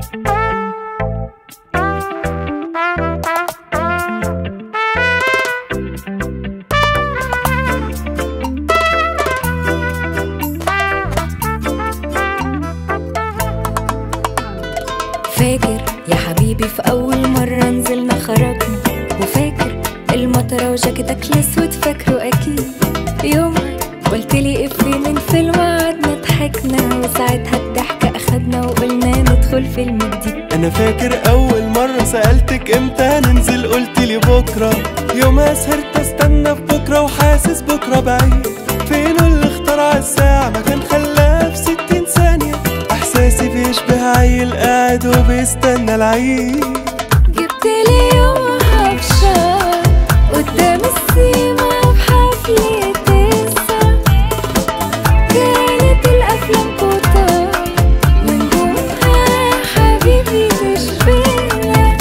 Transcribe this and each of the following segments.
فاكر يا حبيبي في أول مرة نزلنا خرجنا، وفاكر المطرة وجاكيتك الأسود فاكره أكيد. يومها قلتلي إفيه من فيلم قعدنا ضحكنا، وساعتها الضحكة أخدنا وقلنا ندخل فيلم جديد. أنا فاكر أول مرة سألتك إمتى ننزل قلتلي بكرة، يومها سهرت استنى في بكرة وحاسس بكرة بعيد. فين اللي اخترع الساعة ما كان خلاها في 60 ثانية، إحساسي بيشبه عيل قاعد وبيستنى العيد. جبتلي يومها بشار قدام السيما في حفلة تسعة، كانت الأفلام كتار ونجومها حبيبي تشبهنا.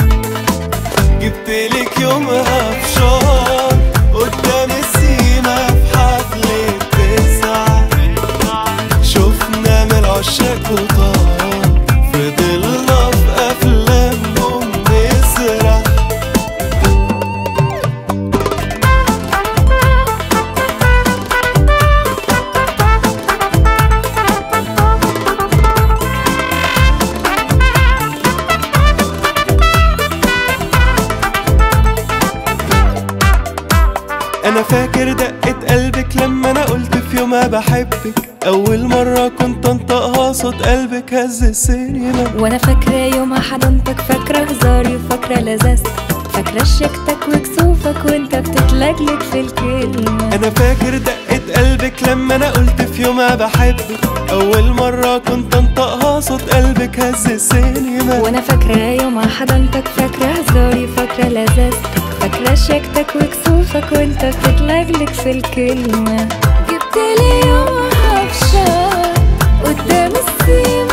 جبتلك يومها بشار قدام السيما في حفلة تسعة، شفنا من العشاق كتار فضلنا في أفلامهم نسرح. أنا فاكر دقة قلبك لما أنا قلت في يومها بحبك، أول مرة كنت أنطقها صوت قلبك هز السينما. وأنا فاكرة يومها حضنتك، فاكرة هزاري وفاكرة لذاذتك، فاكرة شيكتك وكسوفك وانت بتتلجلج في الكلمة. أنا فاكر دقة قلبك لما أنا قلت في يومها بحبك، أول مرة كنت أنطقها صوت قلبك هز السينما. وأنا فاكرة يومها حضنتك، فاكرة هزاري وفاكرة لذاذتك، فاكرة شيكتك وكسوفك وانت بتتلجلج في الكلمة. جبتلي يومها بشار قدام السيما